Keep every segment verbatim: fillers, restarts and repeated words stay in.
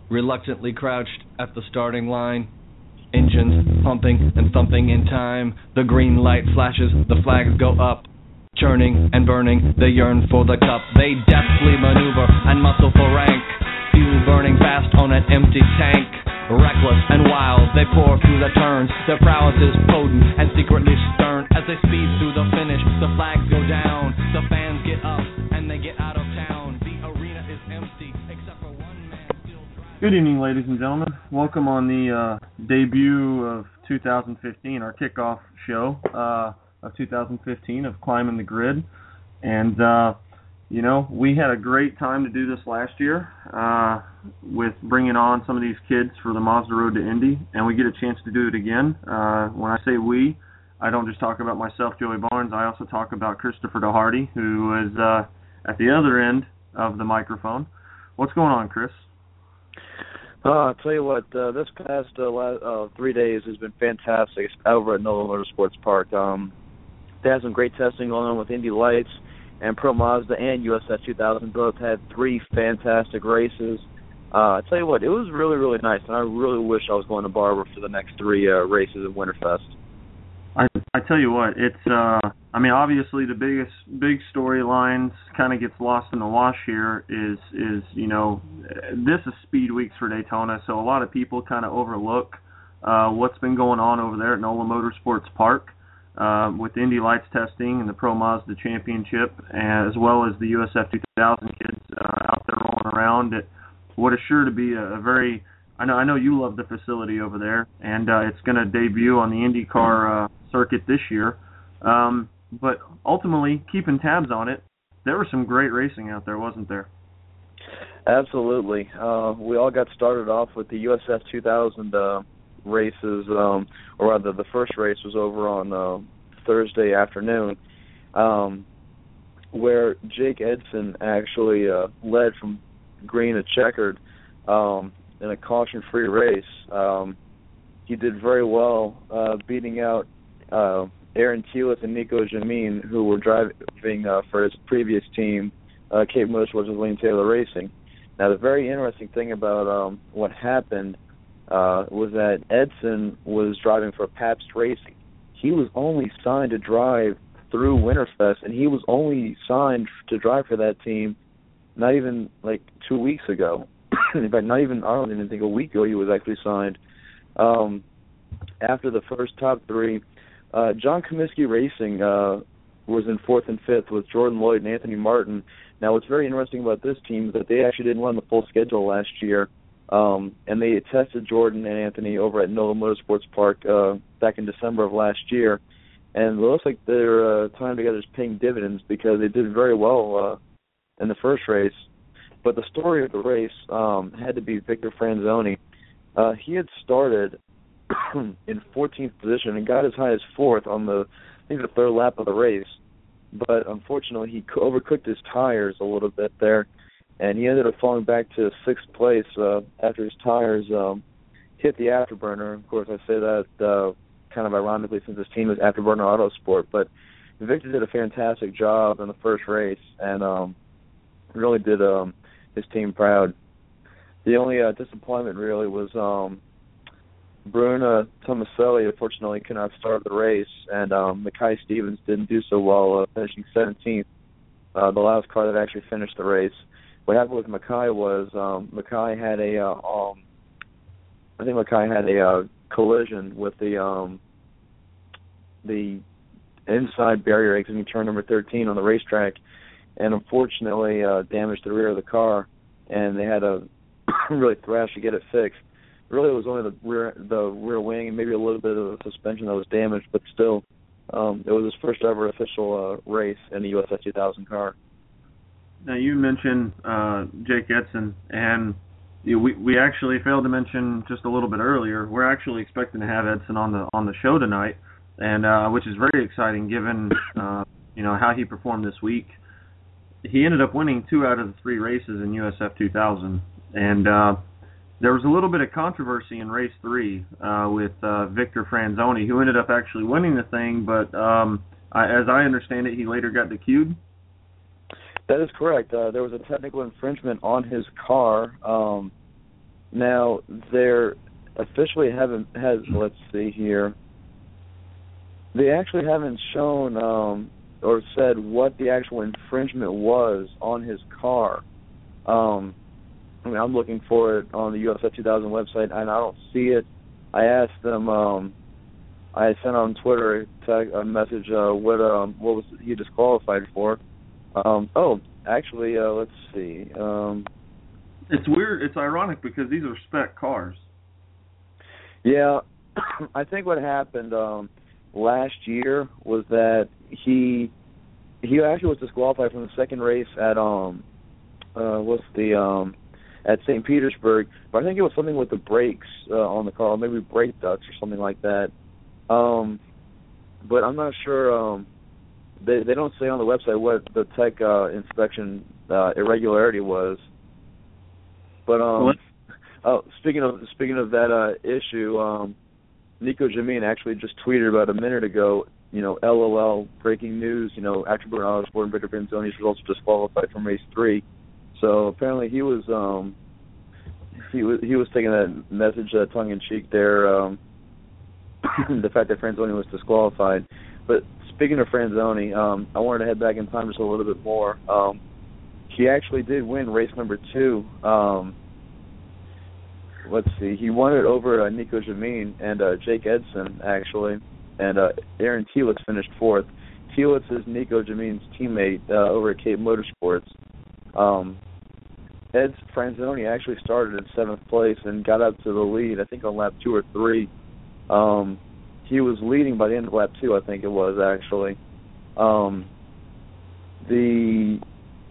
reluctantly crouched at the starting line. Engines pumping and thumping in time. The green light flashes, the flags go up. Churning and burning, they yearn for the cup. They deftly maneuver and muscle for rank. Fuel burning fast on an empty tank. Reckless and wild, they pour through the turns. Their prowess is potent and secretly stern. As they speed through the finish, the flags go down. The fans get up and they get out of town. The arena is empty except for one man still driving. Good evening, ladies and gentlemen. Welcome on the uh, debut of two thousand fifteen, our kickoff show uh, of two thousand fifteen of Climbing the Grid. And, uh, you know, we had a great time to do this last year uh, with bringing on some of these kids for the Mazda Road to Indy, and we get a chance to do it again. Uh, when I say we, I don't just talk about myself, Joey Barnes. I also talk about Christopher DeHardy, who is uh, at the other end of the microphone. What's going on, Chris? Uh, I'll tell you what, uh, this past uh, last, uh, three days has been fantastic over at NOLA Motorsports Park. Um, they had some great testing going on with Indy Lights, and Pro Mazda and U S F two thousand both had three fantastic races. Uh, I tell you what, it was really, really nice, and I really wish I was going to Barber for the next three uh, races at Winterfest. I I tell you what, it's uh, I mean, obviously the biggest big storylines kind of gets lost in the wash here is is you know, this is Speed Weeks for Daytona, so a lot of people kind of overlook uh, what's been going on over there at NOLA Motorsports Park. Uh, with Indy Lights testing and the Pro Mazda Championship, as well as the U S F two thousand kids uh, out there rolling around at what is sure to be a, a very, I know I know you love the facility over there, and uh, it's going to debut on the IndyCar uh, circuit this year. Um, but ultimately, keeping tabs on it, there was some great racing out there, wasn't there? Absolutely. Uh, we all got started off with the U S F two thousand uh, races, um, or rather the first race was over on uh, Thursday afternoon, um, where Jake Edson actually uh, led from green to checkered um, in a caution-free race. Um, he did very well, uh, beating out uh, Aaron Tewitt and Nico Jamin, who were driving uh, for his previous team, uh, Cape Motorsports with Lane Taylor Racing. Now, the very interesting thing about um, what happened Uh, was that Edson was driving for Pabst Racing. He was only signed to drive through Winterfest, and he was only signed to drive for that team not even like two weeks ago. In fact, not even, I don't even think a week ago he was actually signed. Um, after the first top three, uh, John Comiskey Racing uh, was in fourth and fifth with Jordan Lloyd and Anthony Martin. Now, what's very interesting about this team is that they actually didn't run the full schedule last year. Um, and they tested Jordan and Anthony over at NOLA Motorsports Park uh, back in December of last year. And it looks like their uh, time together is paying dividends because they did very well uh, in the first race. But the story of the race um, had to be Victor Franzoni. Uh, he had started in fourteenth position and got as high as fourth on the, I think, the third lap of the race. But unfortunately, he overcooked his tires a little bit there. And he ended up falling back to sixth place uh, after his tires um, hit the afterburner. Of course, I say that uh, kind of ironically since his team is Afterburner Autosport. But Victor did a fantastic job in the first race and um, really did um, his team proud. The only uh, disappointment really was um, Bruno Tomaselli, unfortunately, could not start the race, and um, Mackay Stevens didn't do so well, uh, finishing seventeenth, uh, the last car that actually finished the race. What happened with Mackay was um, Mackay had a, uh, um, I think Mackay had a uh, collision with the um, the inside barrier exiting turn number thirteen on the racetrack, and unfortunately uh, damaged the rear of the car, and they had to really thrash to get it fixed. Really, it was only the rear the rear wing and maybe a little bit of the suspension that was damaged, but still, um, it was his first ever official uh, race in the U S F two thousand car. Now, you mentioned uh, Jake Edson, and you know, we we actually failed to mention just a little bit earlier. We're actually expecting to have Edson on the on the show tonight, and uh, which is very exciting given uh, you know how he performed this week. He ended up winning two out of the three races in U S F two thousand, and uh, there was a little bit of controversy in race three uh, with uh, Victor Franzoni, who ended up actually winning the thing, but um, I, as I understand it, he later got D Q'd. That is correct. Uh, there was a technical infringement on his car. Um, Now, there officially haven't, has, let's see here, they actually haven't shown um, or said what the actual infringement was on his car. Um, I mean, I'm looking for it on the U S F two thousand website, and I don't see it. I asked them, um, I sent on Twitter a message, uh, what um, what was he disqualified for. Um, oh, actually, uh, let's see. Um, it's weird. It's ironic because these are spec cars. Yeah, I think what happened um, last year was that he he actually was disqualified from the second race at um uh what's the um at Saint Petersburg, but I think it was something with the brakes uh, on the car, maybe brake ducts or something like that. Um, but I'm not sure. Um, they they don't say on the website what the tech uh, inspection uh, irregularity was. But um, what? oh, speaking of speaking of that uh, issue, um, Nico Jamin actually just tweeted about a minute ago. You know, LOL, breaking news. You know, Attribute Autosport and Victor Benzoni's results disqualified from race three. So apparently he was um, he was he was taking that message uh, tongue in cheek there. Um, the fact that Franzoni was disqualified. But speaking of Franzoni, um, I wanted to head back in time just a little bit more. Um, he actually did win race number two. Um, let's see, he won it over uh, Nico Jamin and uh, Jake Edson, actually, and uh, Aaron Telitz finished fourth. Telitz is Nico Jamin's teammate uh, over at Cape Motorsports. Um, Ed Franzoni actually started in seventh place and got up to the lead, I think on lap two or three. Um, he was leading by the end of lap two, I think it was, actually. Um, the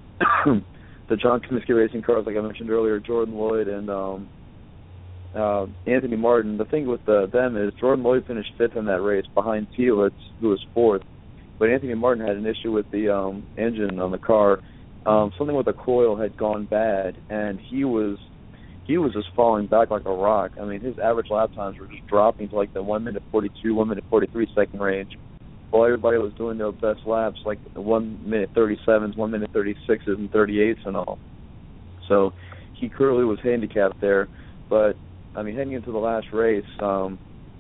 the John Comiskey Racing cars, like I mentioned earlier, Jordan Lloyd and um, uh, Anthony Martin, the thing with the, them is Jordan Lloyd finished fifth in that race behind Telitz, who was fourth. But Anthony Martin had an issue with the um, engine on the car. Um, something with the coil had gone bad, and he was he was just falling back like a rock. I mean, his average lap times were just dropping to like the one minute forty-two, one minute forty-three second range, while everybody was doing their best laps, like the one minute thirty-sevens, one minute thirty-sixes, and thirty-eights and all. So he clearly was handicapped there. But I mean, heading into the last race, um,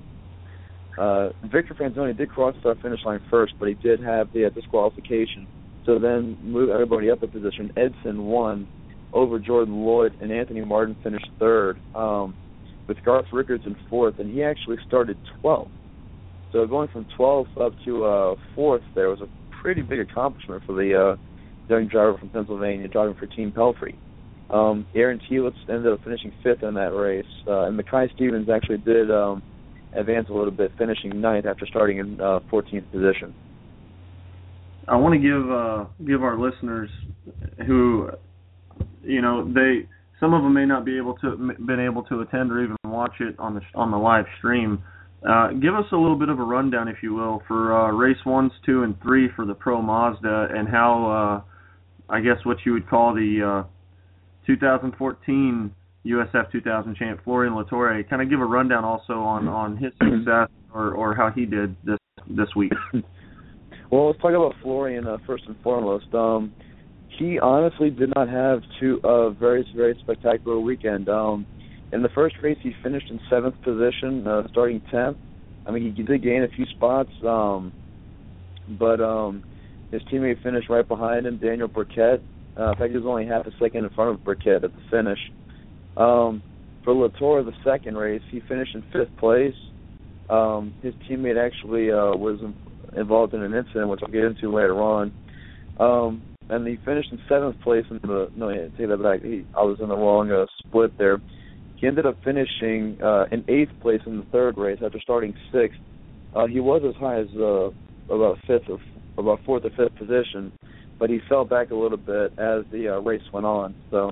uh, Victor Franzoni did cross the finish line first, but he did have the uh, disqualification. So then move everybody up a position. Edson won over Jordan Lloyd, and Anthony Martin finished third, um, with Garth Rickards in fourth, and he actually started twelfth. So going from twelfth up to uh, fourth there was a pretty big accomplishment for the uh, young driver from Pennsylvania, driving for Team Pelfrey. Um, Aaron Telitz ended up finishing fifth in that race, uh, and Mackay Stevens actually did um, advance a little bit, finishing ninth after starting in uh, fourteenth position. I want to give uh, give our listeners who, you know, they some of them may not be able to been able to attend or even watch it on the on the live stream. Uh, give us a little bit of a rundown, if you will, for uh, race ones, two, and three for the Pro Mazda, and how uh, I guess what you would call the uh, two thousand fourteen U S F two thousand champ Florian Latorre. Kind of give a rundown also on, on his success or, or how he did this this week. Well, let's talk about Florian uh, first and foremost. Um, he honestly did not have two uh, very, very spectacular weekend. Um, in the first race, he finished in seventh position, uh, starting tenth. I mean, he did gain a few spots, um, but um, his teammate finished right behind him, Daniel Burkett. Uh, in fact, he was only half a second in front of Burkett at the finish. Um, for Latorre, the second race, he finished in fifth place. Um, his teammate actually uh, was involved in an incident, which I'll get into later on. Um, and he finished in seventh place in the, no, I take that back, he, I was in the wrong uh, split there. He ended up finishing uh, in eighth place in the third race after starting sixth. Uh, he was as high as uh, about fifth or about fourth or fifth position, but he fell back a little bit as the uh, race went on. So,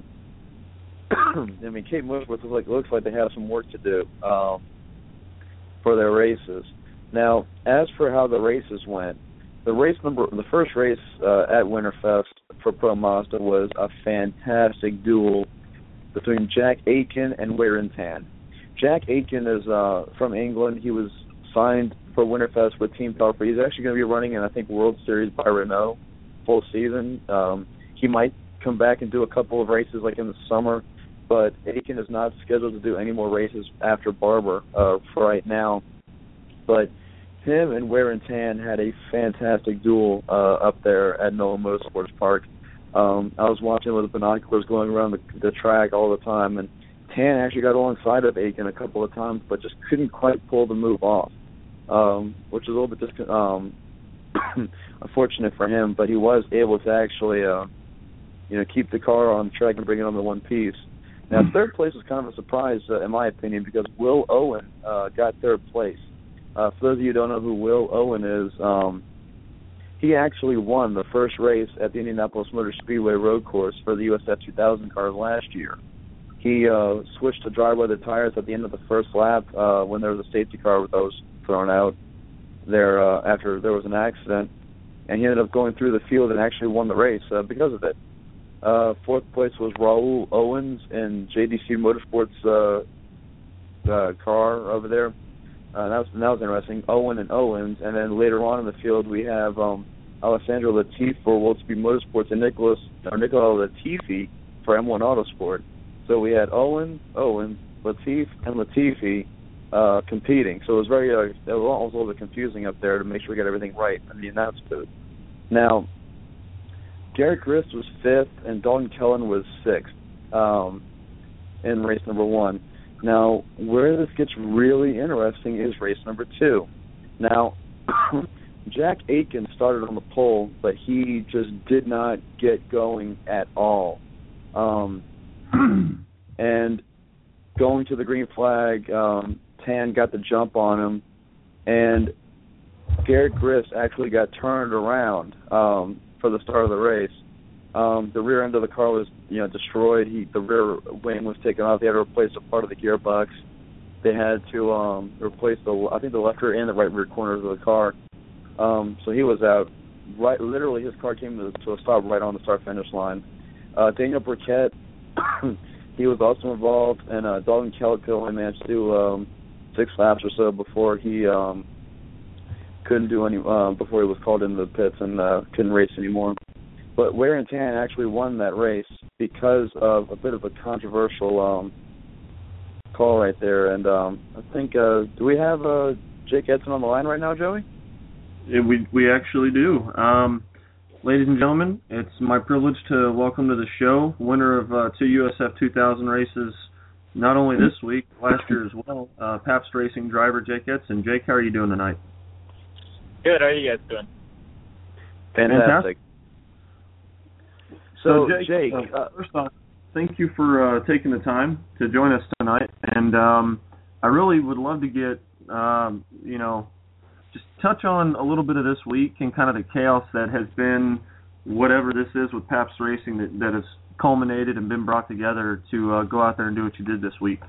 I mean, Cape Motorsports looks like, looks like they have some work to do um, for their races. Now, as for how the races went, the race number, the first race uh, at Winterfest for Pro Mazda was a fantastic duel between Jack Aitken and Warren Tan. Jack Aitken is uh, from England. He was signed for Winterfest with Team Pelfrey. He's actually going to be running in, I think, World Series by Renault full season. Um, he might come back and do a couple of races like in the summer but Aiken is not scheduled to do any more races after Barber uh, for right now. But him and Wear and Tan had a fantastic duel uh, up there at Nolan Motorsports Park. Um, I was watching with the binoculars going around the, the track all the time, and Tan actually got alongside of Aiken a couple of times, but just couldn't quite pull the move off, um, which is a little bit dis- um, unfortunate for him. But he was able to actually, uh, you know, keep the car on track and bring it on to one piece. Now, third place was kind of a surprise, uh, in my opinion, because Will Owen uh, got third place. Uh, for those of you who don't know who Will Owen is, um, he actually won the first race at the Indianapolis Motor Speedway road course for the U S F two thousand cars last year. He uh, switched to dry weather tires at the end of the first lap uh, when there was a safety car that was thrown out there uh, after there was an accident, and he ended up going through the field and actually won the race uh, because of it. Uh, fourth place was Raul Owens in J D C Motorsports uh, uh, car over there. Uh, that was that was interesting. Owen and Owens, and then later on in the field we have um, Alessandro Latifi for World Speed Motorsports and Nicholas or Nicola Latifi for M one Autosport. So we had Owen, Owens, Latifi, and Latifi uh, competing. So it was very uh, it was a little bit confusing up there to make sure we got everything right in the announce booth. Now, Garrett Grist was fifth, and Dalton Kellen was sixth um, in race number one. Now, where this gets really interesting is race number two. Now, Jack Aiken started on the pole, but he just did not get going at all. Um, and going to the green flag, um, Tan got the jump on him, and Garrett Grist actually got turned around um, for the start of the race. Um, the rear end of the car was, you know, destroyed. He, the rear wing was taken off. They had to replace a part of the gearbox. They had to um, replace the, I think, the left rear and the right rear corners of the car. Um, so he was out. Right, literally, his car came to, to a stop right on the start-finish line. Uh, Daniel Burkett, he was also involved, and uh, Dalton Kellett could only manage to do um, six laps or so before he um, couldn't do any. Uh, before he was called into the pits and uh, couldn't race anymore. But Wear and Tan actually won that race because of a bit of a controversial um, call right there. And um, I think, uh, do we have uh, Jake Edson on the line right now, Joey? Yeah, we we actually do. Um, ladies and gentlemen, it's my privilege to welcome to the show winner of uh, two U S F two thousand races, not only this week, last year as well, uh, Pabst Racing driver Jake Edson. Jake, how are you doing tonight? Good. How are you guys doing? Fantastic. So, So, Jake, Jake uh, uh, first off, thank you for uh, taking the time to join us tonight. And um, I really would love to get, um, you know, just touch on a little bit of this week and kind of the chaos that has been whatever this is with Pabst Racing that, that has culminated and been brought together to uh, go out there and do what you did this week.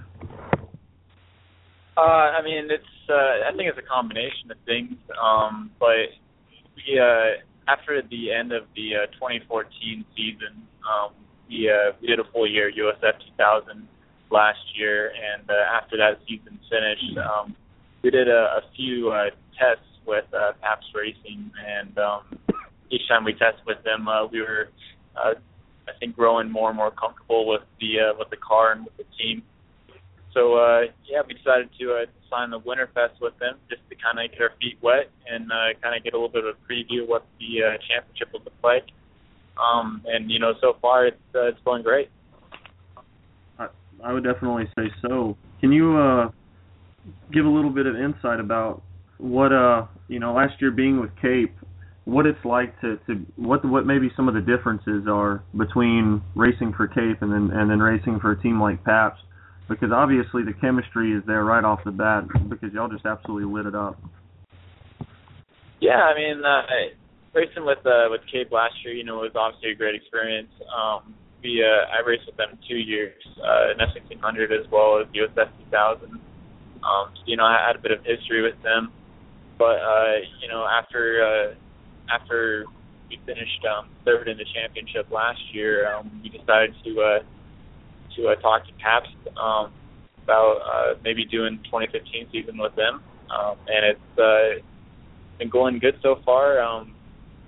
Uh, I mean, it's. Uh, I think it's a combination of things. Um, but we, uh, after the end of the uh, twenty fourteen season, um, we uh, we did a full year U S F two thousand last year, and uh, after that season finished, um, we did a, a few uh, tests with uh, Pabst Racing, and um, each time we tested with them, uh, we were, uh, I think, growing more and more comfortable with the uh, with the car and with the team. So uh, yeah, we decided to uh, sign the Winterfest with them just to kind of get our feet wet and uh, kind of get a little bit of a preview of what the uh, championship will look like. Um, and you know, so far it's uh, it's going great. I, I would definitely say so. Can you uh, give a little bit of insight about what uh you know last year being with Cape, what it's like to, to what what maybe some of the differences are between racing for Cape and then and then racing for a team like Pabst, because obviously the chemistry is there right off the bat because y'all just absolutely lit it up. Yeah, I mean, uh, racing with uh, with Cape last year, you know, was obviously a great experience. Um, we uh, I raced with them two years, uh, in F sixteen hundred as well as U S F two thousand. Um, so, you know, I had a bit of history with them. But, uh, you know, after uh, after we finished um, third in the championship last year, um, we decided to uh, to uh, talk to Pabst um, about uh, maybe doing twenty fifteen season with them. Um, and it's uh, been going good so far. Um,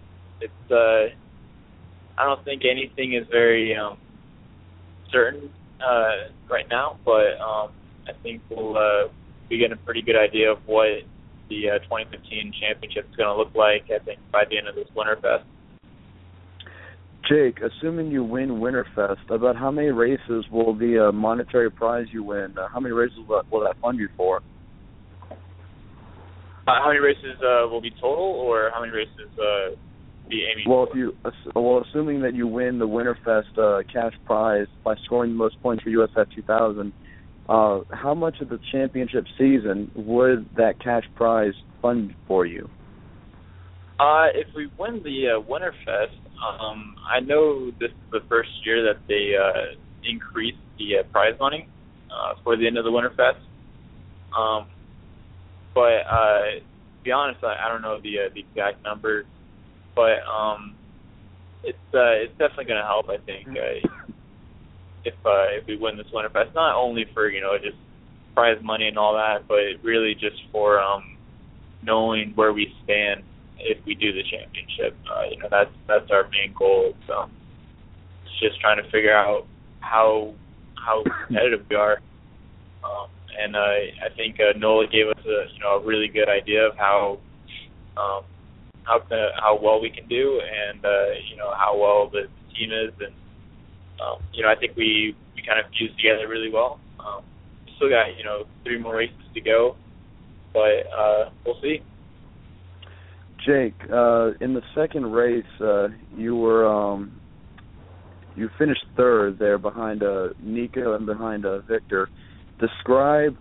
it's uh, I don't think anything is very um, certain uh, right now, but um, I think we'll uh, be getting a pretty good idea of what the uh, twenty fifteen championship is going to look like, I think, by the end of this Winterfest. Jake, assuming you win Winterfest, about how many races will the uh, monetary prize you win, uh, how many races will that, will that fund you for? Uh, how many races uh, will be total, or how many races uh, be aiming well, for? If you, well, assuming that you win the Winterfest uh, cash prize by scoring the most points for U S F two thousand, uh, how much of the championship season would that cash prize fund for you? Uh, if we win the uh, Winterfest, um, I know this is the first year that they uh, increased the uh, prize money uh, for the end of the Winterfest. Um, but uh, to be honest, I, I don't know the uh, the exact number, but um, it's uh, it's definitely going to help. I think uh, if uh, if we win this Winterfest, not only for you know just prize money and all that, but really just for um, knowing where we stand if we do the championship. Uh, you know, that's that's our main goal. So um, it's just trying to figure out how how competitive we are. Um, and uh, I think uh, Nola gave us a you know a really good idea of how um, how uh, how well we can do, and uh, you know how well the team is, and um, you know I think we we kind of fused together really well. Um, we still got you know three more races to go, but uh, we'll see. Jake, uh, in the second race, uh, you were um, you finished third there behind uh, Nico and behind uh, Victor. Describe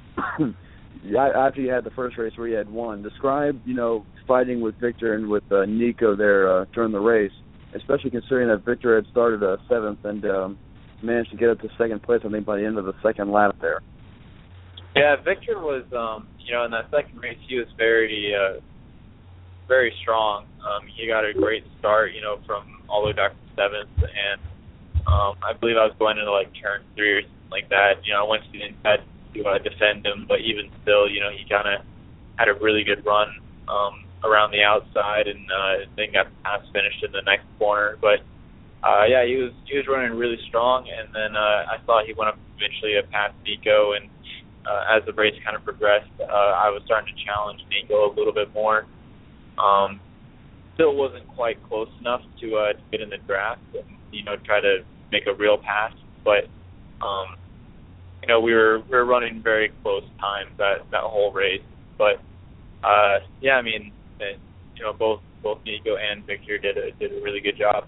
after you had the first race where you had won. Describe you know fighting with Victor and with uh, Nico there uh, during the race, especially considering that Victor had started uh, seventh and um, managed to get up to second place. I think by the end of the second lap there. Yeah, Victor was um, you know in that second race he was very. Uh, very strong. Um, he got a great start, you know, from all the way back from seventh, and um, I believe I was going into like turn three or something like that. You know, I went to the inside to uh, defend him, but even still, you know, he kind of had a really good run um, around the outside, and uh, then got pass finished in the next corner. But uh, yeah, he was he was running really strong, and then uh, I saw he went up eventually past Nico, and uh, as the race kind of progressed, uh, I was starting to challenge Nico a little bit more. Um, still wasn't quite close enough to uh, to get in the draft and you know try to make a real pass, but um, you know we were we were running very close times that that whole race. But uh, yeah, I mean it, you know both both Nico and Victor did a did a really good job.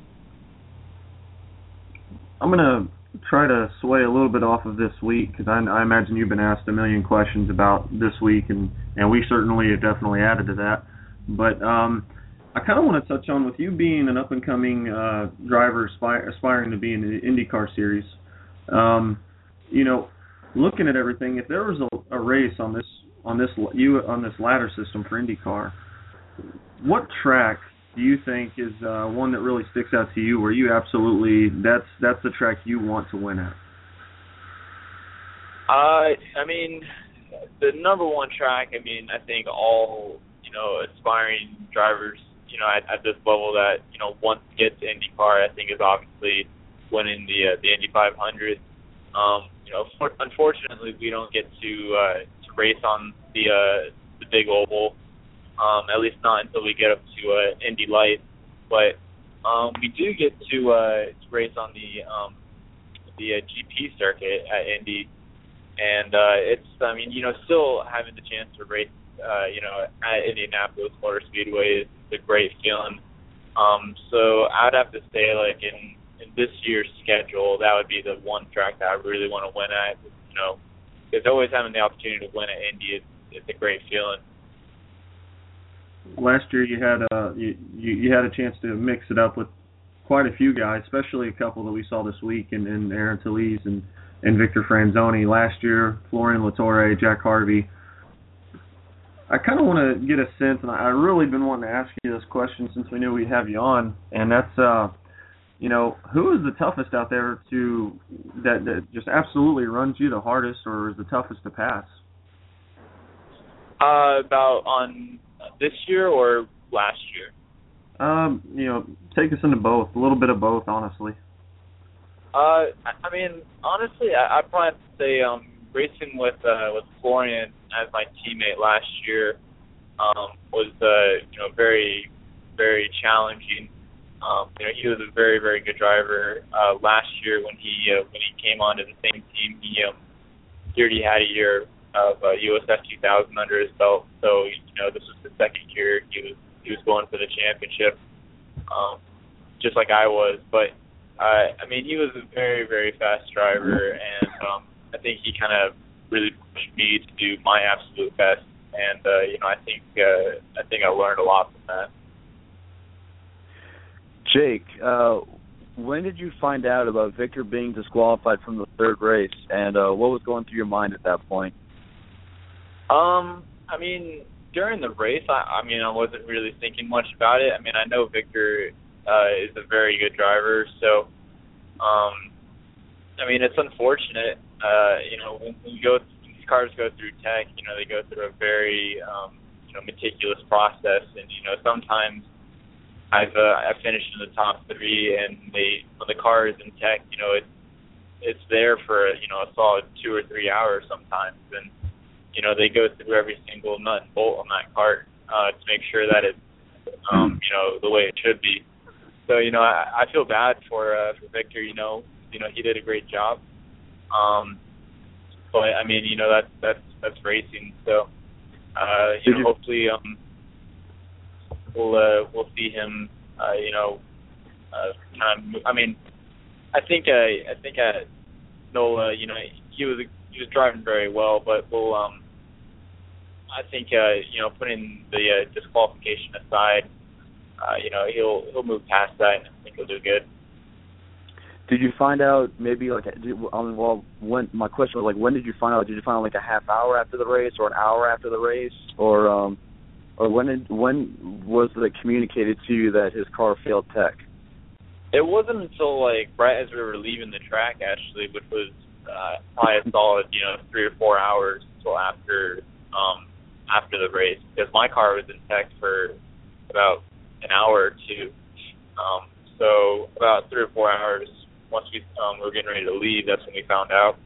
I'm gonna try to sway a little bit off of this week because I, I imagine you've been asked a million questions about this week, and and we certainly have definitely added to that. But um, I kind of want to touch on, with you being an up-and-coming uh, driver aspire, aspiring to be in the IndyCar series, um, you know, looking at everything, if there was a, a race on this on this you on this ladder system for IndyCar, what track do you think is uh, one that really sticks out to you, where you absolutely that's that's the track you want to win at? Uh, I mean, the number one track. I mean, I think all. You know, aspiring drivers, you know, at, at this level that, you know, want to get to IndyCar, I think is obviously winning the uh, the Indy five hundred. Um, you know, for, unfortunately, we don't get to uh, to race on the uh, the big oval, um, at least not until we get up to uh, Indy Lights. But um, we do get to, uh, to race on the um, the uh, G P circuit at Indy, and uh, it's, I mean, you know, still having the chance to race. Uh, you know, at Indianapolis Motor Speedway is a great feeling. Um, so I'd have to say, like, in, in this year's schedule, that would be the one track that I really want to win at. You know, because always having the opportunity to win at Indy is, is a great feeling. Last year you had a you, you had a chance to mix it up with quite a few guys, especially a couple that we saw this week, in, in Aaron Talese and, and Victor Franzoni. Last year, Florian Latorre, Jack Harvey. I kind of want to get a sense, and I really been wanting to ask you this question since we knew we'd have you on, and that's, uh, you know, who is the toughest out there to that, that just absolutely runs you the hardest, or is the toughest to pass? Uh, about on this year or last year? Um, you know, take us into both, a little bit of both, honestly. Uh, I I mean, honestly, I, I'd probably have to say um, racing with uh, with Florian as my teammate last year um, was uh, you know very very challenging. Um, you know, he was a very very good driver uh, last year when he uh, when he came onto the same team. He um, he already had a year of uh, U S F two thousand under his belt, so you know this was the second year he was he was going for the championship, um, just like I was. But uh, I mean, he was a very very fast driver, and um, I think he kind of really pushed me to do my absolute best, and uh, you know I think uh, I think I learned a lot from that. Jake, uh, when did you find out about Victor being disqualified from the third race, and uh, what was going through your mind at that point? Um, I mean, during the race, I, I mean, I wasn't really thinking much about it. I mean, I know Victor uh, is a very good driver, so, um, I mean, it's unfortunate. Uh, you know, when we go, when these cars go through tech, you know, they go through a very, um, you know, meticulous process, and you know, sometimes I've uh, I've finished in the top three, and they when the car is in tech, you know, it's it's there for you know a solid two or three hours sometimes, and you know they go through every single nut and bolt on that cart uh, to make sure that it's um, you know the way it should be. So you know I, I feel bad for uh, for Victor. You know you know he did a great job, um, but I mean you know that's that's that's racing. So uh, you know hopefully. Um, We'll uh, we'll see him, uh, you know, uh, kind of. I mean, I think uh, I think uh, Nola, you know, he was he was driving very well, but we'll um, I think uh, you know, putting the uh, disqualification aside, uh, you know, he'll he'll move past that, and I think he'll do good. Did you find out maybe like um, well when my question was like when did you find out? Did you find out like a half hour after the race or an hour after the race or um? Or when did, when was it communicated to you that his car failed tech? It wasn't until like right as we were leaving the track, actually, which was uh, probably a solid, you know, three or four hours until after um, after the race, because my car was in tech for about an hour or two. Um, so about three or four hours once we um, were getting ready to leave, that's when we found out.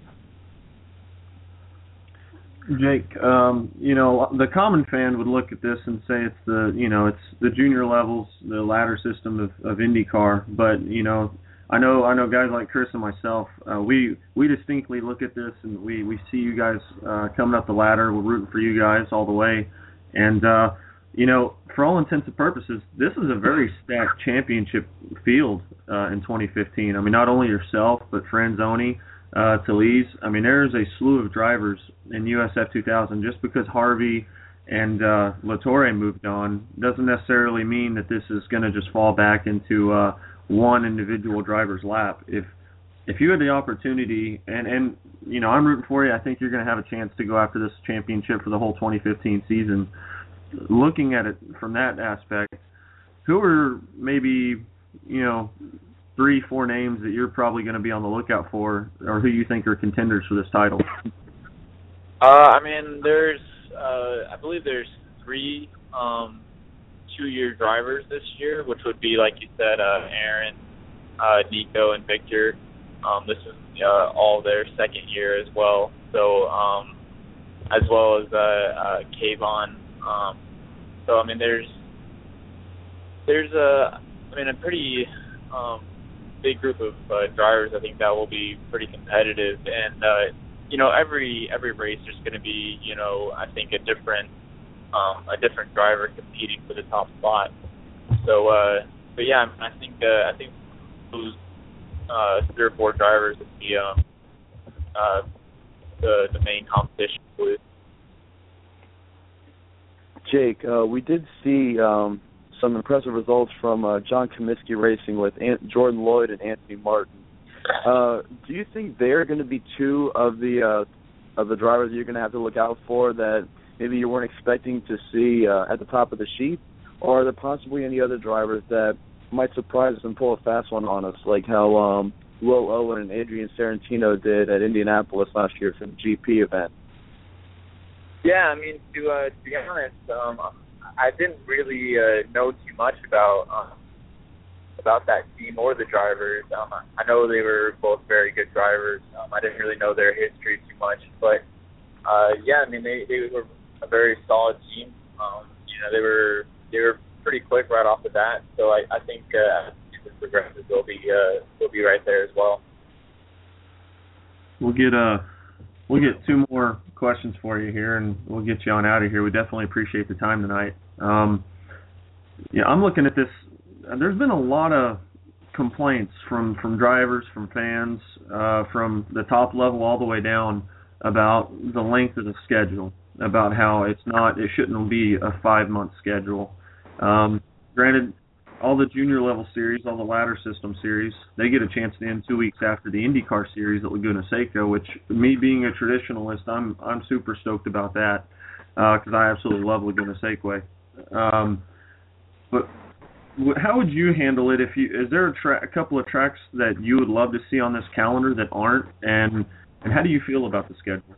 Jake, um, you know, the common fan would look at this and say it's the, you know, it's the junior levels, the ladder system of, of IndyCar. But you know, I know, I know guys like Chris and myself, uh, we we distinctly look at this and we, we see you guys uh, coming up the ladder. We're rooting for you guys all the way, and uh, you know, for all intents and purposes, this is a very stacked championship field uh, in twenty fifteen. I mean, not only yourself, but Franzoni. Uh, Talese. I mean, there's a slew of drivers in U S F two thousand. Just because Harvey and uh, Latore moved on doesn't necessarily mean that this is going to just fall back into uh, one individual driver's lap. If if you had the opportunity, and, and you know, I'm rooting for you. I think you're going to have a chance to go after this championship for the whole twenty fifteen season. Looking at it from that aspect, who are maybe, you know, three, four names that you're probably going to be on the lookout for, or who you think are contenders for this title? Uh, I mean, there's, uh, I believe there's three um, two-year drivers this year, which would be, like you said, uh, Aaron, uh, Nico, and Victor. Um, this is uh, all their second year as well. So, um, as well as uh, uh, Kayvon. Um, so, I mean, there's, there's a, I mean, a pretty um, big group of uh, drivers. I think that will be pretty competitive, and uh, you know, every every race there's going to be, you know, I think a different um, a different driver competing for the top spot. So, uh, but yeah, I think uh, I think those uh, three or four drivers would be um, uh, the the main competition with. Jake, uh, we did see um, some impressive results from uh, John Comiskey Racing with Ant- Jordan Lloyd and Anthony Martin. Uh, do you think they're going to be two of the uh, of the drivers that you're going to have to look out for that maybe you weren't expecting to see uh, at the top of the sheet, or are there possibly any other drivers that might surprise us and pull a fast one on us, like how um, Will Owen and Adrian Sarantino did at Indianapolis last year for the G P event? Yeah, I mean, to uh, to be honest, um, I didn't really uh, know too much about um, about that team or the drivers. Um, I know they were both very good drivers. Um, I didn't really know their history too much, but uh, yeah, I mean they, they were a very solid team. Um, you know, they were they were pretty quick right off the bat. So I, I think uh, the progressives will be uh, will be right there as well. We'll get uh we'll get two more questions for you here, and we'll get you on out of here. We definitely appreciate the time tonight. Um, yeah, I'm looking at this. There's been a lot of complaints from, from drivers, from fans, uh, from the top level all the way down about the length of the schedule, about how it's not, it shouldn't be a five-month schedule. Um, granted, all the junior level series, all the ladder system series, they get a chance to end two weeks after the IndyCar series at Laguna Seca, which, me being a traditionalist, I'm I'm super stoked about that because uh, I absolutely love Laguna Seca. Um, but how would you handle it if you? Is there a, tra- a couple of tracks that you would love to see on this calendar that aren't, and and how do you feel about the schedule?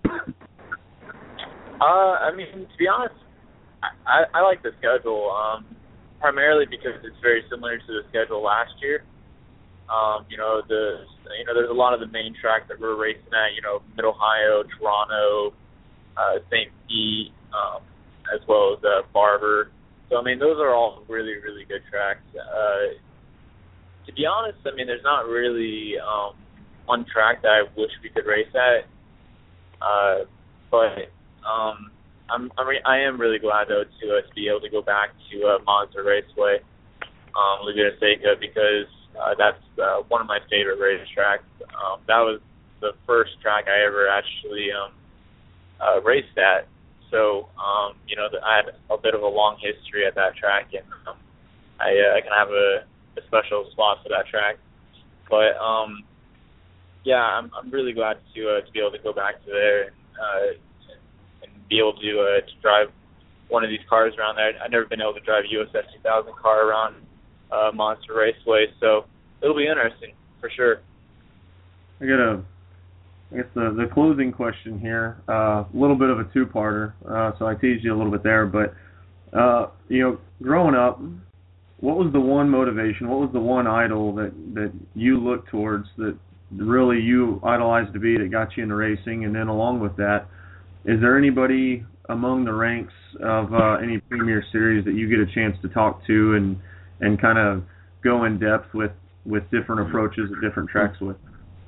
Uh, I mean, to be honest, I, I like the schedule um, primarily because it's very similar to the schedule last year. Um, you know, the you know there's a lot of the main tracks that we're racing at. You know, Mid Ohio, Toronto, uh, Saint Pete, um, as well as uh, Barber. So, I mean, those are all really, really good tracks. Uh, to be honest, I mean, there's not really um, one track that I wish we could race at. Uh, but um, I'm, I mean, I am really glad, though, to, uh, to be able to go back to uh, Monza Raceway, um, Laguna Seca, because uh, that's uh, one of my favorite race tracks. Um, that was the first track I ever actually um, uh, raced at. So, um, you know, I had a bit of a long history at that track, and um, I, uh, I can have a, a special spot for that track. But, um, yeah, I'm I'm really glad to uh, to be able to go back to there and, uh, and be able to uh, to drive one of these cars around there. I've never been able to drive a U S S two thousand car around uh, Monster Raceway, so it'll be interesting for sure. I got a. I guess the, the closing question here, uh, a little bit of a two-parter, uh, so I teased you a little bit there, but, uh, you know, growing up, what was the one motivation, what was the one idol that, that you looked towards that really you idolized to be that got you into racing? And then along with that, is there anybody among the ranks of uh, any Premier Series that you get a chance to talk to and, and kind of go in depth with, with different approaches at different tracks with?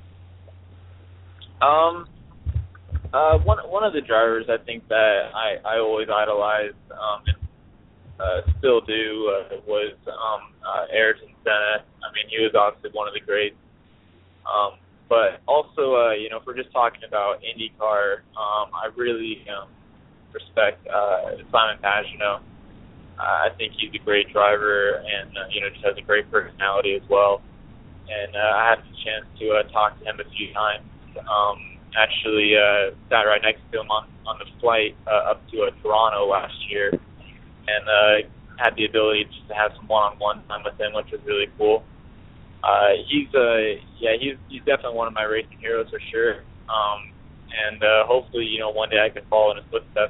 Um, uh, one one of the drivers I think that I, I always idolized um, and uh, still do uh, was um, uh, Ayrton Senna. I mean, he was obviously one of the greats. Um, but also, uh, you know, if we're just talking about IndyCar, um, I really um, respect uh, Simon Pagenaud. Uh, I think he's a great driver and, uh, you know, just has a great personality as well. And uh, I had the chance to uh, talk to him a few times. Um, actually uh, sat right next to him on, on the flight uh, up to uh, Toronto last year, and uh, had the ability just to have some one-on-one time with him, which was really cool. Uh, he's uh, yeah, he's he's definitely one of my racing heroes for sure. Um, and uh, hopefully, you know, one day I can follow in his footsteps.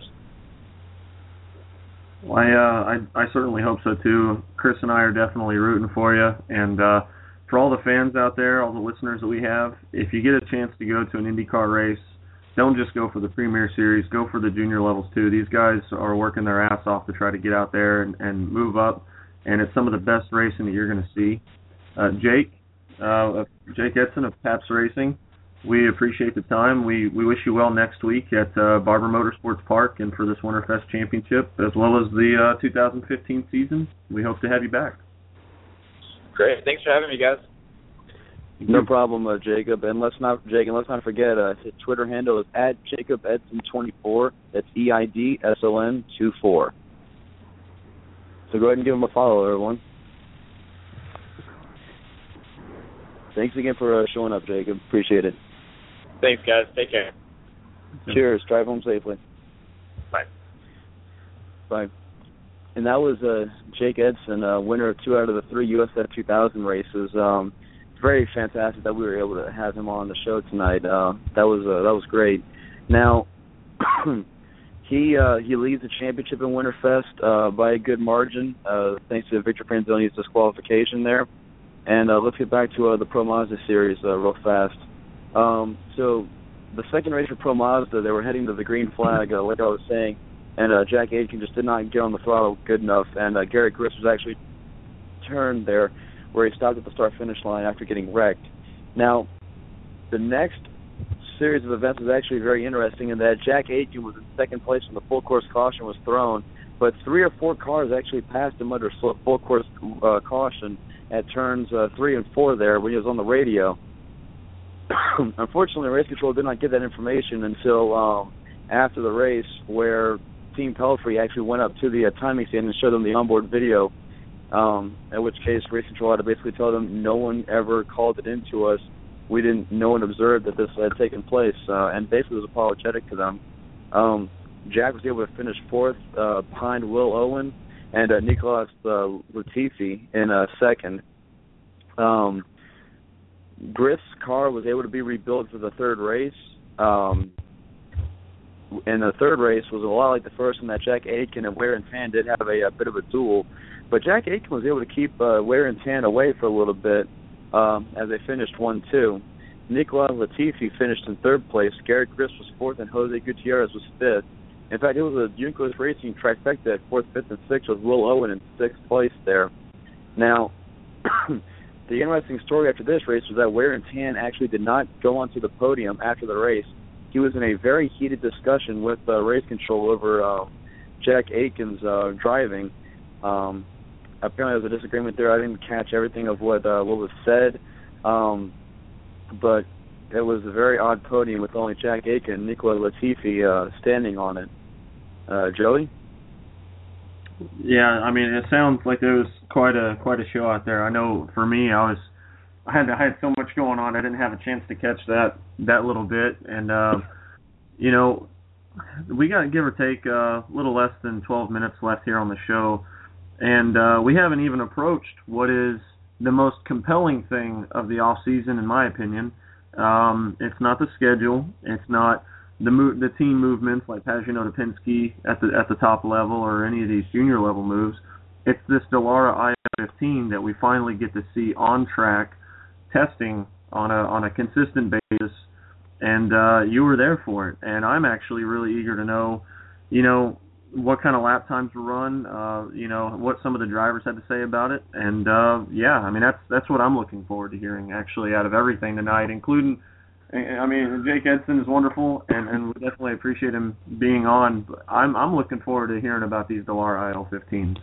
Well, I, uh, I I certainly hope so too. Chris and I are definitely rooting for you, and. Uh, For all the fans out there, all the listeners that we have, if you get a chance to go to an IndyCar race, don't just go for the Premier Series, go for the junior levels too. These guys are working their ass off to try to get out there and, and move up, and it's some of the best racing that you're going to see. Uh, Jake, uh, Jake Edson of Pabst Racing, we appreciate the time. We we wish you well next week at uh, Barber Motorsports Park and for this Winterfest Championship, as well as the uh, two thousand fifteen season. We hope to have you back. Great. Thanks for having me, guys. No problem, uh, Jacob. And let's not, Jake, and let's not forget, uh, his Twitter handle is at Jacob Edson twenty-four. That's E I D S O N two four. So go ahead and give him a follow, everyone. Thanks again for uh, showing up, Jacob. Appreciate it. Thanks, guys. Take care. Cheers. Drive home safely. Bye. Bye. And that was uh, Jake Edson, uh, winner of two out of the three U S F two thousand races. Um, very fantastic that we were able to have him on the show tonight. Uh, that was uh, that was great. Now, he uh, he leads the championship in Winterfest uh, by a good margin, uh, thanks to Victor Franzoni's disqualification there. And uh, let's get back to uh, the Pro Mazda series uh, real fast. Um, so the second race for Pro Mazda, they were heading to the green flag, uh, like I was saying, and uh, Jack Aitken just did not get on the throttle good enough, and uh, Garrett Griffiths was actually turned there where he stopped at the start-finish line after getting wrecked. Now, the next series of events was actually very interesting in that Jack Aitken was in second place when the full course caution was thrown, but three or four cars actually passed him under full course uh, caution at turns uh, three and four there when he was on the radio. Unfortunately, race control did not get that information until um, after the race, where Team Pelfrey actually went up to the uh, timing stand and showed them the onboard video, um, in which case race control had to basically tell them no one ever called it into us. We didn't, no one observed that this had taken place, uh, and basically was apologetic to them. Um, Jack was able to finish fourth uh, behind Will Owen and uh, Nicolas uh, Latifi in uh, second. Um, Griff's car was able to be rebuilt for the third race. Um, and the third race was a lot like the first one, that Jack Aitken and Wear and Tan did have a, a bit of a duel. But Jack Aitken was able to keep uh, Wear and Tan away for a little bit um, as they finished one two. Nicolas Latifi finished in third place. Garrett Griffiths was fourth, and Jose Gutierrez was fifth. In fact, it was a Juncos Racing trifecta at fourth, fifth, and sixth, with Will Owen in sixth place there. Now, the interesting story after this race was that Wear and Tan actually did not go onto the podium after the race. He was in a very heated discussion with uh, race control over uh, Jack Aitken's uh, driving. Um, apparently, there was a disagreement there. I didn't catch everything of what uh, what was said, um, but it was a very odd podium with only Jack Aitken and Nicolas Latifi uh, standing on it. Uh, Joey? Yeah, I mean, it sounds like there was quite a quite a show out there. I know for me, I was I had I had so much going on, I didn't have a chance to catch that that little bit. And uh, you know, we got give or take a little less than twelve minutes left here on the show, and uh, we haven't even approached what is the most compelling thing of the off season, in my opinion. Um, it's not the schedule. It's not the mo- the team movements like Pagenaud to Penske at the at the top level or any of these junior level moves. It's this Dallara I L fifteen that we finally get to see on track testing on a on a consistent basis, and uh, you were there for it. And I'm actually really eager to know, you know, what kind of lap times were run, uh, you know, what some of the drivers had to say about it. And uh, yeah, I mean that's that's what I'm looking forward to hearing actually out of everything tonight, including. I mean, Jake Edson is wonderful, and, and we definitely appreciate him being on. But I'm I'm looking forward to hearing about these Dallara I L fifteens.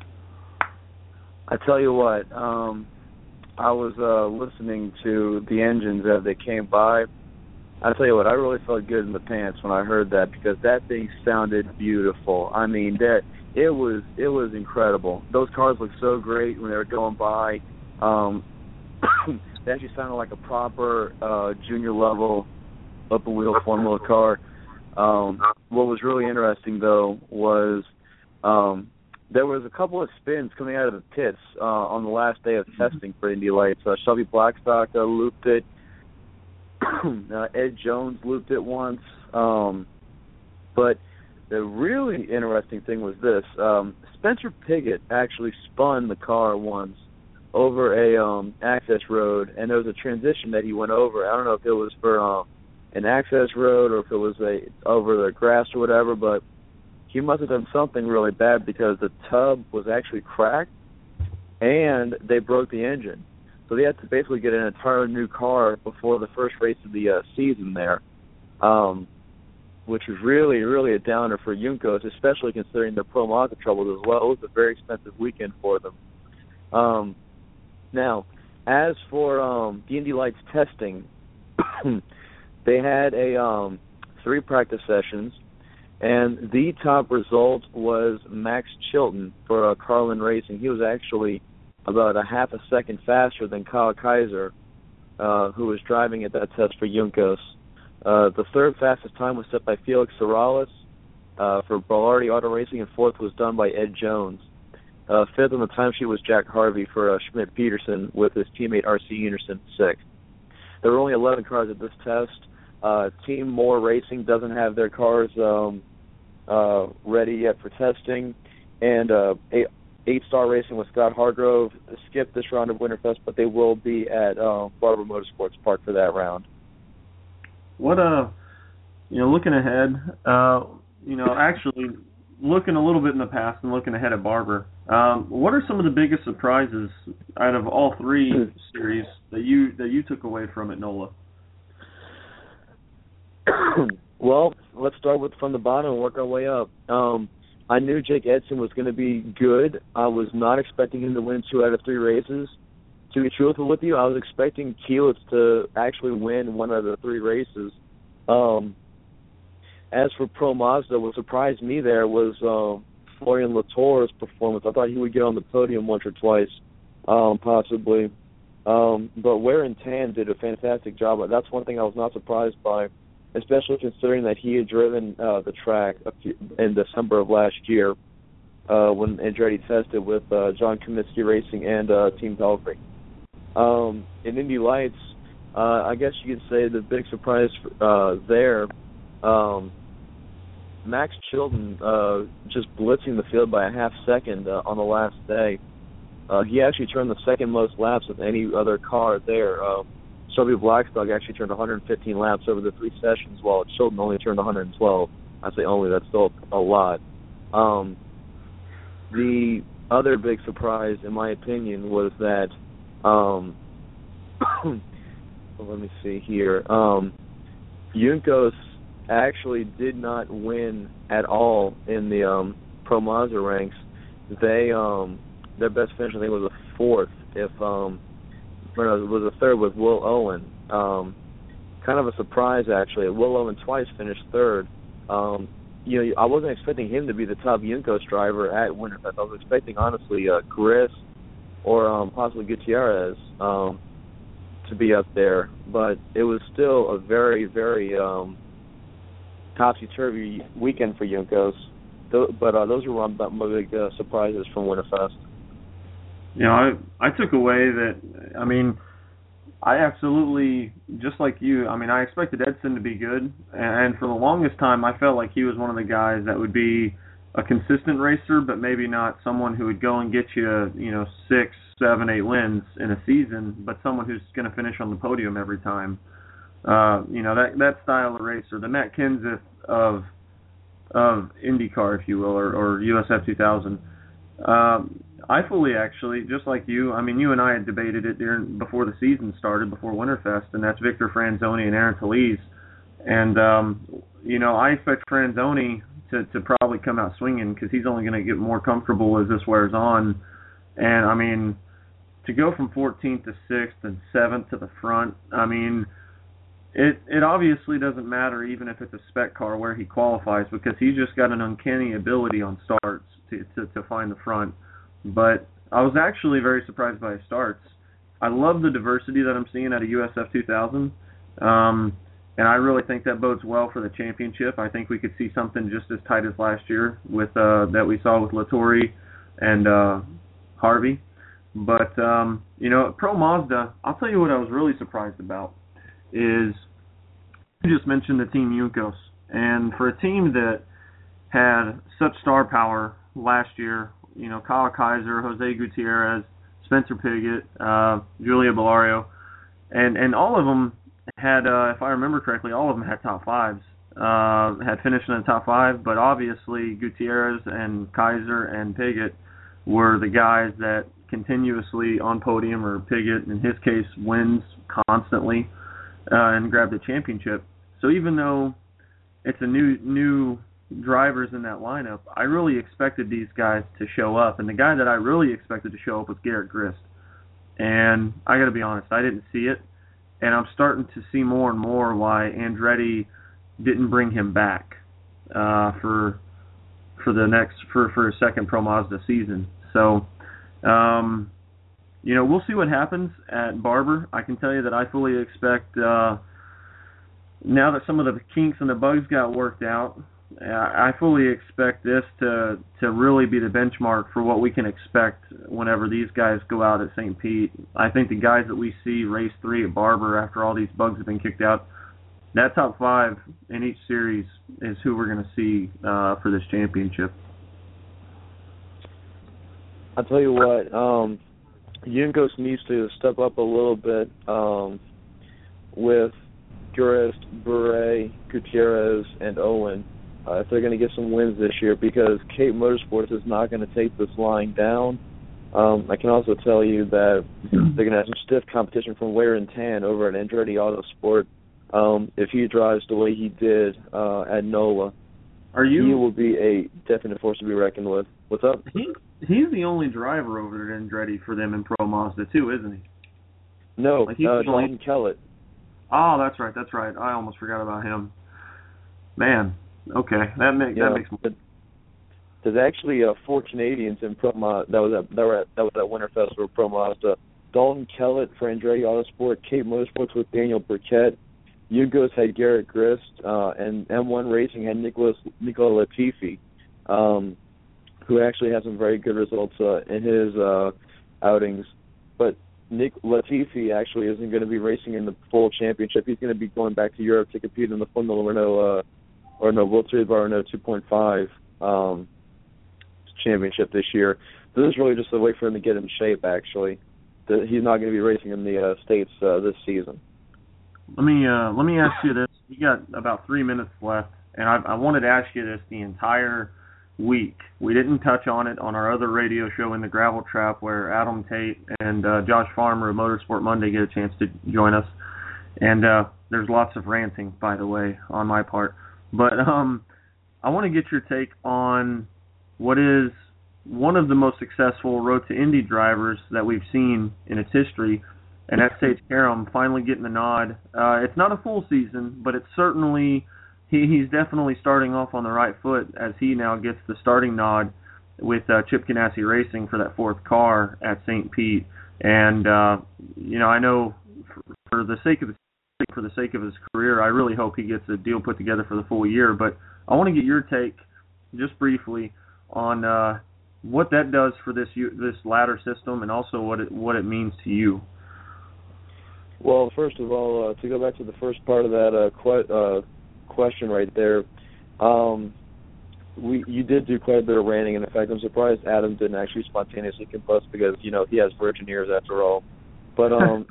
I tell you what, um, I was uh, listening to the engines as they came by. I tell you what, I really felt good in the pants when I heard that, because that thing sounded beautiful. I mean, that it was it was incredible. Those cars looked so great when they were going by. Um, They actually sounded like a proper uh, junior level open wheel Formula car. Um, what was really interesting though was um, there was a couple of spins coming out of the pits uh, on the last day of testing for Indy Lights. Uh, Shelby Blackstock uh, looped it. uh, Ed Jones looped it once. Um, but the really interesting thing was this: um, Spencer Pigot actually spun the car once over a um, access road, and there was a transition that he went over. I don't know if it was for um, an access road or if it was a over the grass or whatever, but he must have done something really bad, because the tub was actually cracked and they broke the engine. So they had to basically get an entirely new car before the first race of the uh, season there, um, which was really, really a downer for Juncos, especially considering the Pro Mazda troubles as well. It was a very expensive weekend for them. Um, Now, as for um, the Indy Lights testing, they had a um, three practice sessions, and the top result was Max Chilton for uh, Carlin Racing. He was actually about a half a second faster than Kyle Kaiser, uh, who was driving at that test for Juncos. Uh, the third fastest time was set by Felix Sorales uh, for Ballardi Auto Racing, and fourth was done by Ed Jones. Uh, fifth on the timesheet was Jack Harvey for uh, Schmidt-Peterson, with his teammate R C Anderson sixth. There were only eleven cars at this test. Uh, Team Moore Racing doesn't have their cars um, uh, ready yet for testing, and uh, a, Eight Star Racing with Scott Hargrove skipped this round of Winterfest, but they will be at uh, Barber Motorsports Park for that round. What uh, you know, looking ahead, uh, you know, actually looking a little bit in the past and looking ahead at Barber. Um, what are some of the biggest surprises out of all three series that you that you took away from it, Nola? Well, let's start with from the bottom and work our way up. Um, I knew Jake Edson was going to be good. I was not expecting him to win two out of three races. To be truthful with you, I was expecting Keyless to actually win one out of the three races. Um, as for Pro Mazda, what surprised me there was um, Florian Latour's performance. I thought he would get on the podium once or twice, um, possibly. Um, but Wear and Tan did a fantastic job. That's one thing I was not surprised by, especially considering that he had driven uh, the track a few, in December of last year uh, when Andretti tested with uh, John Comiskey Racing and uh, Team Pelfrey. Um, in Indy Lights, uh, I guess you could say the big surprise uh, there, um, Max Chilton uh, just blitzing the field by a half second uh, on the last day. Uh, he actually turned the second most laps of any other car there. Uh, Shelby Blackstock actually turned one hundred fifteen laps over the three sessions, while Chilton only turned one hundred twelve. I say only, that's still a lot. Um, the other big surprise, in my opinion, was that, um, well, let me see here, um, Juncos actually did not win at all in the um, Pro Mazda ranks. They um, their best finish, I think, was a fourth, if um, or no, it was a third with Will Owen. Um, kind of a surprise, actually. Will Owen twice finished third. Um, you know, I wasn't expecting him to be the top Juncos driver at Winterfest. I was expecting, honestly, uh, Chris or um, possibly Gutierrez um, to be up there. But it was still a very, very um, topsy-turvy weekend for Juncos. Th- but uh, those were my, my big uh, surprises from Winterfest. You know, I I took away that, I mean, I absolutely, just like you, I mean, I expected Edson to be good, and for the longest time I felt like he was one of the guys that would be a consistent racer, but maybe not someone who would go and get you, you know, six, seven, eight wins in a season, but someone who's going to finish on the podium every time. Uh, you know, that that style of racer, the Matt Kenseth of of IndyCar, if you will, or, or U S F two thousand. Um, I fully actually, just like you, I mean, you and I had debated it during before the season started, before Winterfest, and that's Victor Franzoni and Aaron Talese. And, um, you know, I expect Franzoni to, to probably come out swinging because he's only going to get more comfortable as this wears on. And, I mean, to go from fourteenth to sixth and seventh to the front, I mean, it it obviously doesn't matter even if it's a spec car where he qualifies, because he's just got an uncanny ability on starts to, to, to find the front. But I was actually very surprised by his starts. I love the diversity that I'm seeing out of U S F two thousand, um, and I really think that bodes well for the championship. I think we could see something just as tight as last year with uh, that we saw with Latour and uh, Harvey. But, um, you know, Pro Mazda, I'll tell you what I was really surprised about is you just mentioned the Team Juncos. And for a team that had such star power last year, you know, Kyle Kaiser, Jose Gutierrez, Spencer Pigot, uh, Julia Bellario, and, and all of them had, uh, if I remember correctly, all of them had top fives, uh, had finished in the top five, but obviously Gutierrez and Kaiser and Pigot were the guys that continuously on podium, or Pigot, in his case, wins constantly uh, and grabbed the championship. So even though it's a new new drivers in that lineup, I really expected these guys to show up, and the guy that I really expected to show up was Garrett Grist. And I got to be honest, I didn't see it, and I'm starting to see more and more why Andretti didn't bring him back uh, for for the next for for a second Pro Mazda season. So, um, you know, we'll see what happens at Barber. I can tell you that I fully expect uh, now that some of the kinks and the bugs got worked out, I fully expect this to to really be the benchmark for what we can expect whenever these guys go out at Saint Pete. I think the guys that we see race three at Barber after all these bugs have been kicked out, that top five in each series is who we're going to see uh, for this championship. I'll tell you what, um, Juncos needs to step up a little bit um, with Gurist, Bure, Gutierrez, and Owen uh, if they're going to get some wins this year, because Cape Motorsports is not going to take this line down. Um, I can also tell you that they're going to have some stiff competition from Wear and Tan over at Andretti Autosport. Um, if he drives the way he did uh, at NOLA, Are you? he will be a definite force to be reckoned with. What's up? He, he's the only driver over there at Andretti for them in Pro Mazda too, isn't he? No, Like he's uh, the only- Dalton Kellett. Oh, that's right, that's right. I almost forgot about him. Man, okay, that makes Yeah, that makes. but there's actually uh, four Canadians in Pro Mazda that was at that, were at, that was at Winterfest for Pro Mazda. Dalton Kellett for Andretti Autosport, Cape Motorsports with Daniel Burkett, Juncos had Garrett Grist, uh, and M one Racing had Nicholas Nicola Latifi, um, who actually had some very good results uh, in his uh, outings. But Nick Latifi actually isn't going to be racing in the full championship. He's going to be going back to Europe to compete in the Formula Renault, uh, or no, World Series by Renault two point five um, championship this year. So this is really just a way for him to get in shape, actually. The, he's not going to be racing in the uh, States uh, this season. Let me uh, let me ask you this. You got about three minutes left, and I, I wanted to ask you this the entire week. We didn't touch on it on our other radio show, In the Gravel Trap, where Adam Tate and uh, Josh Farmer of Motorsport Monday get a chance to join us. And uh, there's lots of ranting, by the way, on my part. But um, I want to get your take on what is one of the most successful Road to Indy drivers that we've seen in its history, and that's Sage Karam finally getting the nod. Uh, it's not a full season, but it's certainly he, he's definitely starting off on the right foot as he now gets the starting nod with uh, Chip Ganassi Racing for that fourth car at Saint Pete. And uh, you know, I know for, for the sake of the for the sake of his career, I really hope he gets a deal put together for the full year. But I want to get your take, just briefly, on uh, what that does for this this ladder system, and also what it what it means to you. Well, first of all, uh, to go back to the first part of that uh, que- uh, question right there, um, we you did do quite a bit of ranting, and in fact, I'm surprised Adam didn't actually spontaneously combust because you know he has virgin ears after all. But um,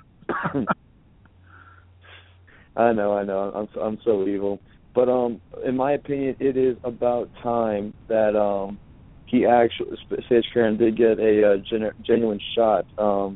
I know, I know, I'm I'm so evil. But um, in my opinion, it is about time that um, he actually Sage Karam did get a uh, genu- genuine shot. Um,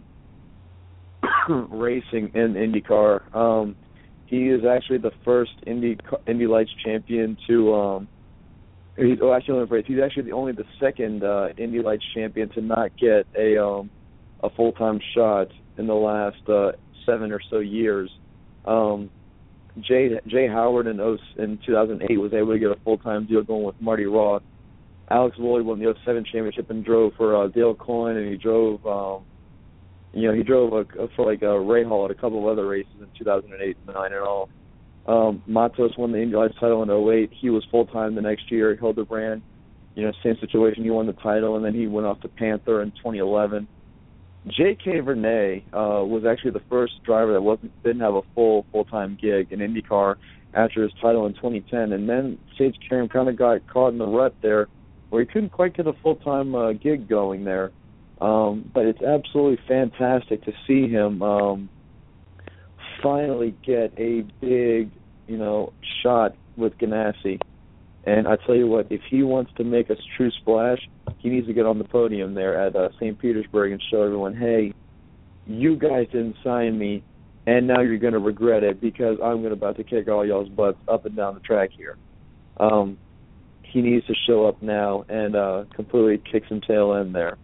racing in IndyCar. Um, he is actually the first Indy Indy Lights champion to. Um, he's, oh, actually, he's actually the only the second uh, Indy Lights champion to not get a um, a full time shot in the last uh, seven or so years. Um, Jay Jay Howard in, in two thousand eight was able to get a full time deal going with Marty Roth. Alex Lloyd won the oh seven championship and drove for uh, Dale Coyne, and he drove. Um, You know, he drove a, for like a Ray Hall at a couple of other races in two thousand eight and nine and all. Um, Matos won the Indy Lights title in oh eight. He was full-time the next year. Hildebrand, you know, same situation. He won the title, and then he went off to Panther in twenty eleven. J K Vernet uh, was actually the first driver that wasn't didn't have a full, full-time gig in IndyCar after his title in twenty ten. And then Sage Karam kind of got caught in the rut there where he couldn't quite get a full-time uh, gig going there. Um, but it's absolutely fantastic to see him um, finally get a big, you know, shot with Ganassi. And I tell you what, if he wants to make a true splash, he needs to get on the podium there at uh, Saint Petersburg and show everyone, hey, you guys didn't sign me, and now you're going to regret it because I'm going to about to kick all y'all's butts up and down the track here. Um, he needs to show up now and uh, completely kick some tail end there.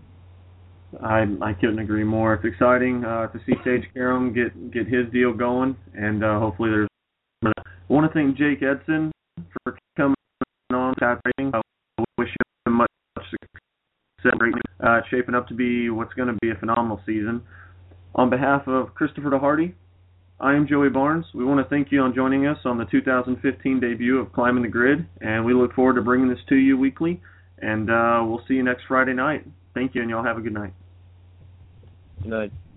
I I couldn't agree more. It's exciting uh, to see Sage Karam get get his deal going, and uh, hopefully there's. I want to thank Jake Edson for coming on. I wish him much success. Uh, it's shaping up to be what's going to be a phenomenal season. On behalf of Christopher DeHardy, I am Joey Barnes. We want to thank you on joining us on the two thousand fifteen debut of Climbing the Grid, and we look forward to bringing this to you weekly. And uh, we'll see you next Friday night. Thank you, and y'all have a good night. Good night.